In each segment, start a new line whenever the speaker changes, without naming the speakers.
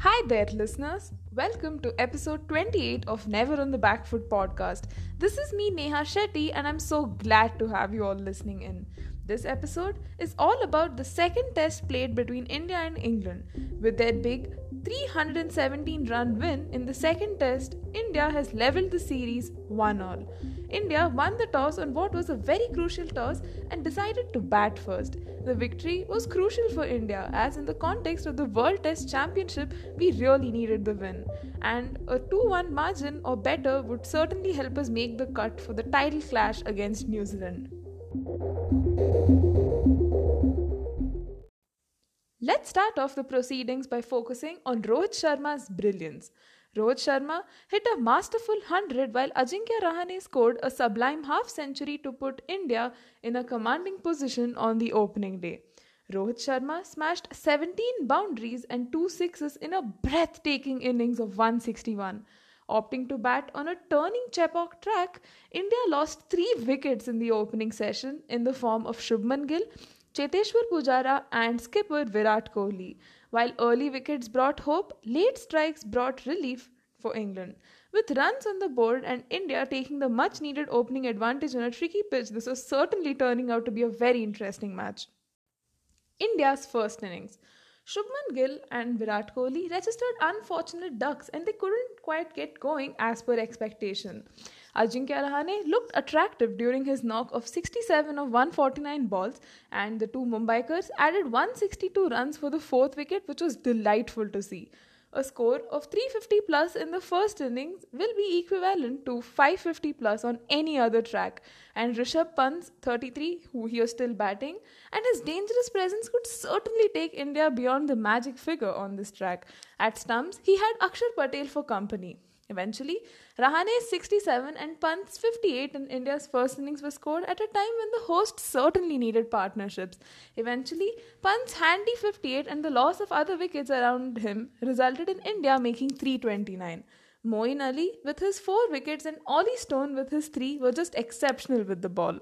Hi there, listeners. Welcome to episode 28 of Never on the Back Foot podcast. This is me, Neha Shetty, and I'm so glad to have you all listening in. This episode is all about the second test played between India and England. With their big 317 run win in the second test, India has levelled the series 1-all. India won the toss on what was a very crucial toss and decided to bat first. The victory was crucial for India as in the context of the World Test Championship we really needed the win, and a 2-1 margin or better would certainly help us make the cut for the title clash against New Zealand. Let's start off the proceedings by focusing on Rohit Sharma's brilliance. Rohit Sharma hit a masterful 100 while Ajinkya Rahane scored a sublime half century to put India in a commanding position on the opening day. Rohit Sharma smashed 17 boundaries and 2 sixes in a breathtaking innings of 161. Opting to bat on a turning Chepauk track, India lost 3 wickets in the opening session in the form of Shubman Gill, Cheteshwar Pujara and skipper Virat Kohli. While early wickets brought hope, late strikes brought relief for England. With runs on the board and India taking the much needed opening advantage on a tricky pitch, this was certainly turning out to be a very interesting match. India's first innings. Shubman Gill and Virat Kohli registered unfortunate ducks and they couldn't quite get going as per expectation. Ajinkya Rahane looked attractive during his knock of 67 of 149 balls, and the two Mumbaikars added 162 runs for the fourth wicket, which was delightful to see. A score of 350 plus in the first innings will be equivalent to 550 plus on any other track, and Rishabh Pant's 33, who he was still batting, and his dangerous presence could certainly take India beyond the magic figure on this track. At stumps, he had Akshar Patel for company. Eventually, Rahane's 67 and Pant's 58 in India's first innings were scored at a time when the host certainly needed partnerships. Eventually, Pant's handy 58 and the loss of other wickets around him resulted in India making 329. Moeen Ali with his 4 wickets and Ollie Stone with his 3 were just exceptional with the ball.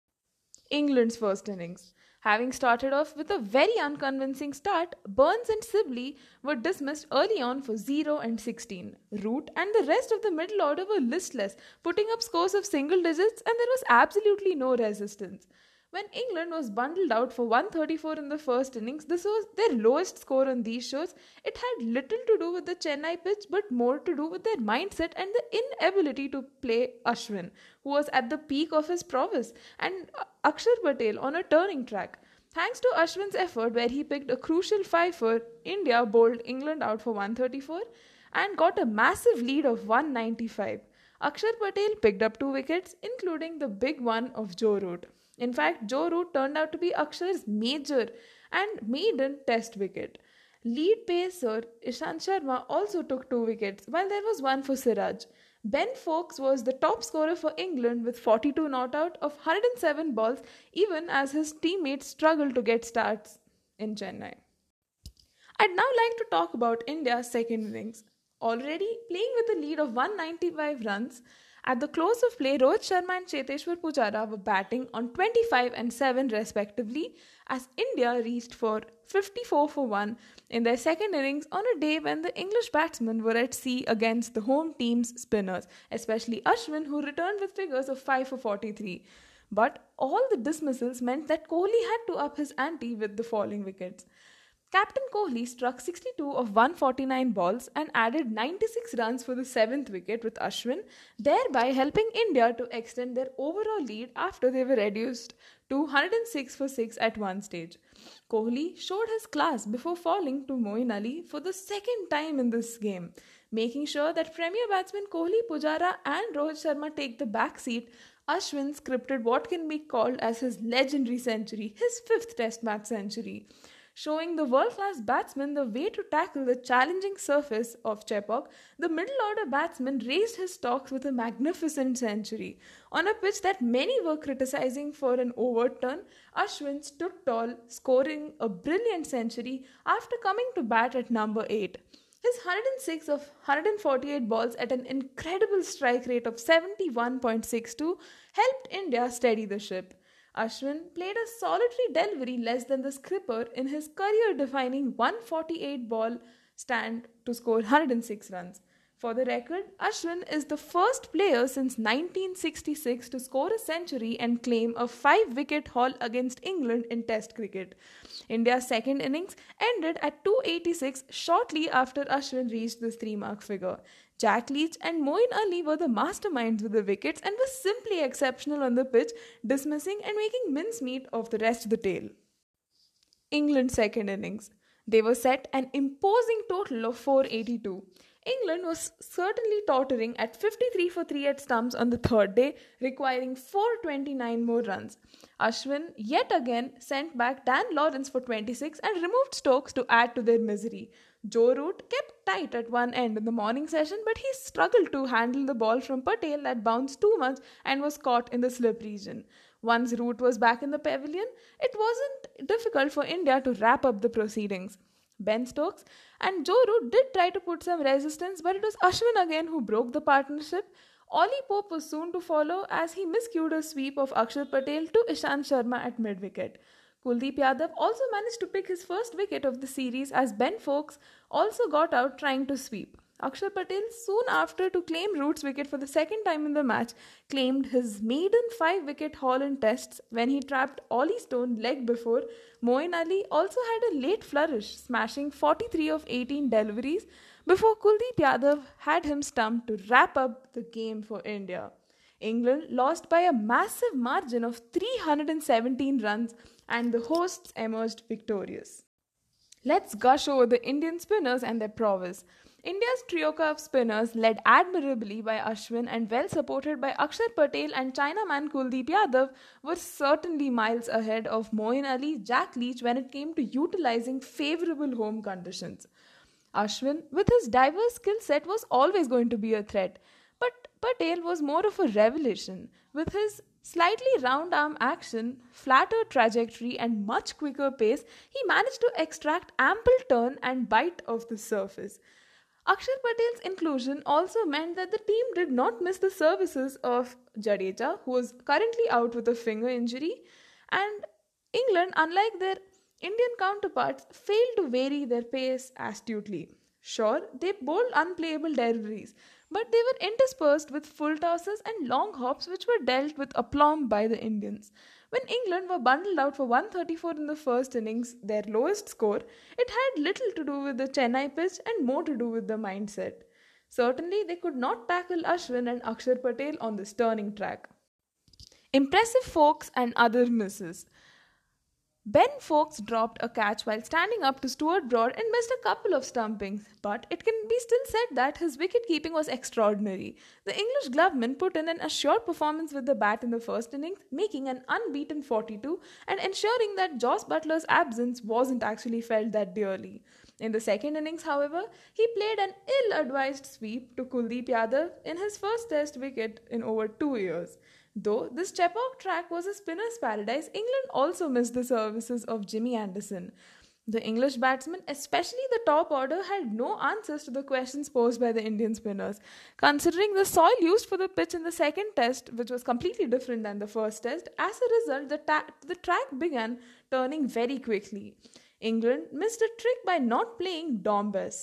England's first innings. Having started off with a very unconvincing start, Burns and Sibley were dismissed early on for 0 and 16. Root and the rest of the middle order were listless, putting up scores of single digits, and there was absolutely no resistance. When England was bundled out for 134 in the first innings, this was their lowest score on these shows. It had little to do with the Chennai pitch, but more to do with their mindset and the inability to play Ashwin, who was at the peak of his prowess, and Akshar Patel on a turning track. Thanks to Ashwin's effort, where he picked a crucial fifer, India bowled England out for 134 and got a massive lead of 195. Akshar Patel picked up 2 wickets, including the big one of Joe Root. In fact, Joe Root turned out to be Akshar's major and maiden test wicket. Lead pacer Ishant Sharma also took 2 wickets, while there was one for Siraj. Ben Foakes was the top scorer for England with 42 not out of 107 balls, even as his teammates struggled to get starts in Chennai. I'd now like to talk about India's second innings. Already playing with a lead of 195 runs, at the close of play, Rohit Sharma and Cheteshwar Pujara were batting on 25 and 7 respectively as India reached for 54 for 1 in their second innings on a day when the English batsmen were at sea against the home team's spinners, especially Ashwin, who returned with figures of 5 for 43. But all the dismissals meant that Kohli had to up his ante with the falling wickets. Captain Kohli struck 62 of 149 balls and added 96 runs for the 7th wicket with Ashwin, thereby helping India to extend their overall lead after they were reduced to 106 for 6 at one stage. Kohli showed his class before falling to Moeen Ali for the second time in this game, making sure that premier batsmen Kohli, Pujara and Rohit Sharma take the back seat. Ashwin scripted what can be called as his legendary century, his 5th test match century, showing the world-class batsman the way to tackle the challenging surface of Chepauk. The middle-order batsman raised his stocks with a magnificent century. On a pitch that many were criticizing for an overt turn, Ashwin stood tall, scoring a brilliant century after coming to bat at number 8. His 106 of 148 balls at an incredible strike rate of 71.62 helped India steady the ship. Ashwin played a solitary delivery less than the skipper in his career-defining 148 ball stand to score 106 runs. For the record, Ashwin is the first player since 1966 to score a century and claim a 5-wicket haul against England in Test cricket. India's second innings ended at 286 shortly after Ashwin reached this 3-mark figure. Jack Leach and Moeen Ali were the masterminds with the wickets and were simply exceptional on the pitch, dismissing and making mincemeat of the rest of the tale. England's second innings. They were set an imposing total of 482. England was certainly tottering at 53 for 3 at stumps on the third day, requiring 429 more runs. Ashwin yet again sent back Dan Lawrence for 26 and removed Stokes to add to their misery. Joe Root kept tight at one end in the morning session, but he struggled to handle the ball from Patel that bounced too much and was caught in the slip region. Once Root was back in the pavilion, it wasn't difficult for India to wrap up the proceedings. Ben Stokes and Joe Root did try to put some resistance, but it was Ashwin again who broke the partnership. Ollie Pope was soon to follow as he miscued a sweep of Akshar Patel to Ishant Sharma at mid-wicket. Kuldeep Yadav also managed to pick his first wicket of the series as Ben Foakes also got out trying to sweep. Akshar Patel, soon after to claim Root's wicket for the second time in the match, claimed his maiden 5-wicket haul in tests when he trapped Ollie Stone leg before. Moeen Ali also had a late flourish, smashing 43 of 18 deliveries before Kuldeep Yadav had him stumped to wrap up the game for India. England lost by a massive margin of 317 runs and the hosts emerged victorious. Let's gush over the Indian spinners and their prowess. India's trioca of spinners, led admirably by Ashwin and well supported by Akshar Patel and Chinaman Kuldeep Yadav, were certainly miles ahead of Moeen Ali, Jack Leach when it came to utilizing favourable home conditions. Ashwin, with his diverse skill set, was always going to be a threat, but Patel was more of a revelation. With his slightly round arm action, flatter trajectory and much quicker pace, he managed to extract ample turn and bite off the surface. Akshar Patel's inclusion also meant that the team did not miss the services of Jadeja, who was currently out with a finger injury, and England, unlike their Indian counterparts, failed to vary their pace astutely. Sure, they bowled unplayable deliveries, but they were interspersed with full tosses and long hops which were dealt with aplomb by the Indians. When England were bundled out for 134 in the first innings, their lowest score, it had little to do with the Chennai pitch and more to do with the mindset. Certainly, they could not tackle Ashwin and Akshar Patel on this turning track. Impressive Foakes and other misses. Ben Foakes dropped a catch while standing up to Stuart Broad and missed a couple of stumpings, but it can be still said that his wicket-keeping was extraordinary. The English gloveman put in an assured performance with the bat in the first innings, making an unbeaten 42 and ensuring that Jos Buttler's absence wasn't actually felt that dearly. In the second innings, however, he played an ill-advised sweep to Kuldeep Yadav in his first test wicket in over 2 years. Though this Chepauk track was a spinner's paradise, England also missed the services of Jimmy Anderson. The English batsmen, especially the top order, had no answers to the questions posed by the Indian spinners. Considering the soil used for the pitch in the second test, which was completely different than the first test, as a result, the track began turning very quickly. England missed a trick by not playing Dombes.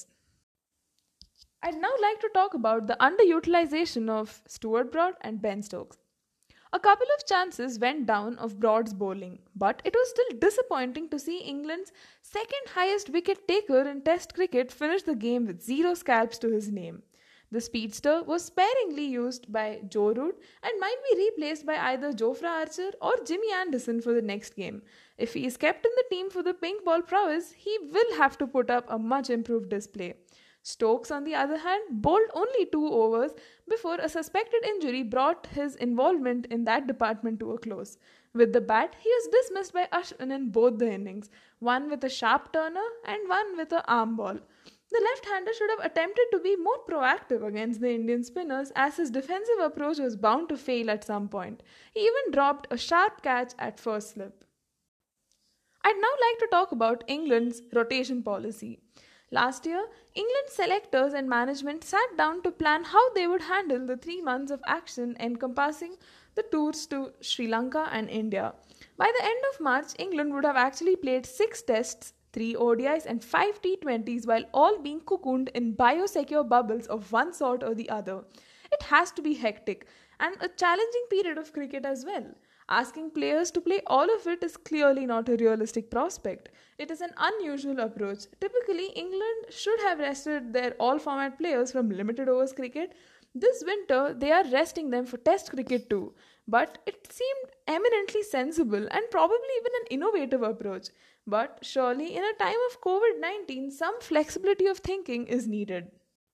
I'd now like to talk about the underutilization of Stuart Broad and Ben Stokes. A couple of chances went down of Broad's bowling, but it was still disappointing to see England's second highest wicket taker in Test cricket finish the game with 0 scalps to his name. The speedster was sparingly used by Joe Root and might be replaced by either Jofra Archer or Jimmy Anderson for the next game. If he is kept in the team for the pink ball prowess, he will have to put up a much improved display. Stokes, on the other hand, bowled only 2 overs before a suspected injury brought his involvement in that department to a close. With the bat, he was dismissed by Ashwin in both the innings, one with a sharp turner and one with an arm ball. The left-hander should have attempted to be more proactive against the Indian spinners as his defensive approach was bound to fail at some point. He even dropped a sharp catch at first slip. I'd now like to talk about England's rotation policy. Last year, England's selectors and management sat down to plan how they would handle the 3 months of action encompassing the tours to Sri Lanka and India. By the end of March, England would have actually played 6 tests, 3 ODIs and 5 T20s, while all being cocooned in biosecure bubbles of one sort or the other. It has to be hectic and a challenging period of cricket as well. Asking players to play all of it is clearly not a realistic prospect. It is an unusual approach. Typically, England should have rested their all format players from limited overs cricket. This winter, they are resting them for Test cricket too. But it seemed eminently sensible and probably even an innovative approach. But surely, in a time of COVID 19, some flexibility of thinking is needed.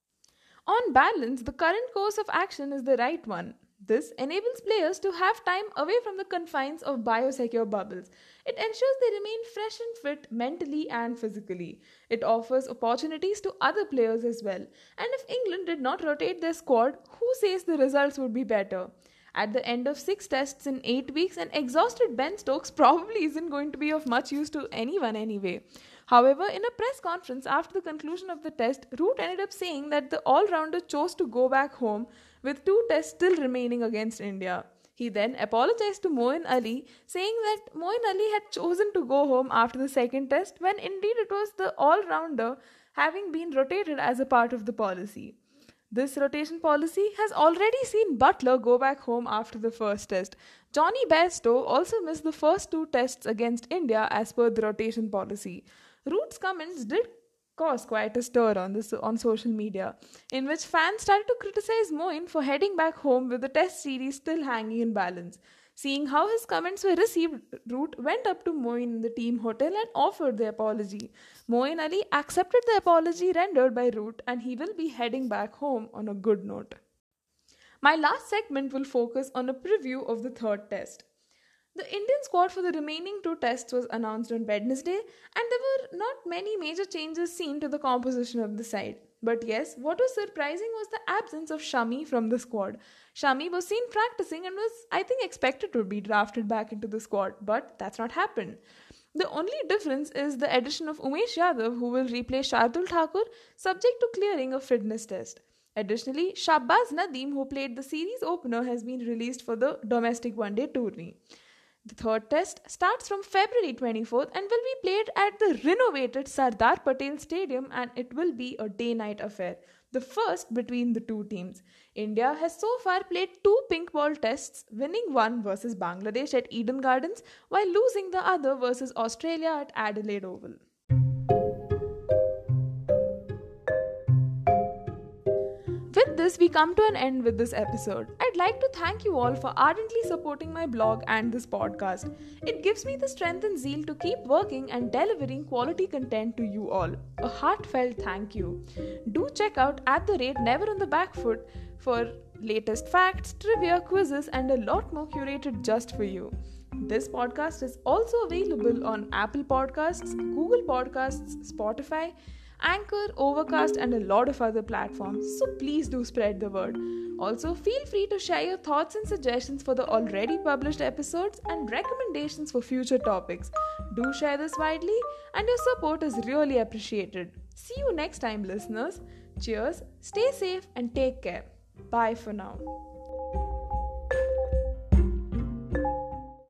On balance, the current course of action is the right one. This enables players to have time away from the confines of biosecure bubbles. It ensures they remain fresh and fit mentally and physically. It offers opportunities to other players as well. And if England did not rotate their squad, who says the results would be better? At the end of 6 tests in 8 weeks, an exhausted Ben Stokes probably isn't going to be of much use to anyone anyway. However, in a press conference after the conclusion of the test, Root ended up saying that the all-rounder chose to go back home with 2 tests still remaining against India. He then apologized to Moeen Ali, saying that Moeen Ali had chosen to go home after the second test when indeed it was the all-rounder having been rotated as a part of the policy. This rotation policy has already seen Butler go back home after the first test. Johnny Bairstow also missed the first 2 tests against India as per the rotation policy. Root's comments did cause quite a stir on social media, in which fans started to criticize Moeen for heading back home with the test series still hanging in balance. Seeing how his comments were received, Root went up to Moeen in the team hotel and offered the apology. Moeen Ali accepted the apology rendered by Root, and he will be heading back home on a good note. My last segment will focus on a preview of the third test. The Indian squad for the remaining 2 tests was announced on Wednesday, and there were not many major changes seen to the composition of the side. But yes, what was surprising was the absence of Shami from the squad. Shami was seen practicing and was, I think, expected to be drafted back into the squad, but that's not happened. The only difference is the addition of Umesh Yadav, who will replace Shardul Thakur, subject to clearing a fitness test. Additionally, Shahbaz Nadeem, who played the series opener, has been released for the domestic one-day tourney. The third test starts from February 24th and will be played at the renovated Sardar Patel Stadium, and it will be a day-night affair, the first between the 2 teams. India has so far played 2 pink ball tests, winning one versus Bangladesh at Eden Gardens while losing the other versus Australia at Adelaide Oval. With this, we come to an end with this episode. I'd like to thank you all for ardently supporting my blog and this podcast. It gives me the strength and zeal to keep working and delivering quality content to you all. A heartfelt thank you. Do check out @Never on the Back Foot for latest facts, trivia, quizzes, and a lot more curated just for you. This podcast is also available on Apple Podcasts, Google Podcasts, Spotify, Anchor, Overcast, and a lot of other platforms, so please do spread the word. Also, feel free to share your thoughts and suggestions for the already published episodes and recommendations for future topics. Do share this widely, and your support is really appreciated. See you next time, listeners. Cheers, stay safe, and take care. Bye for now.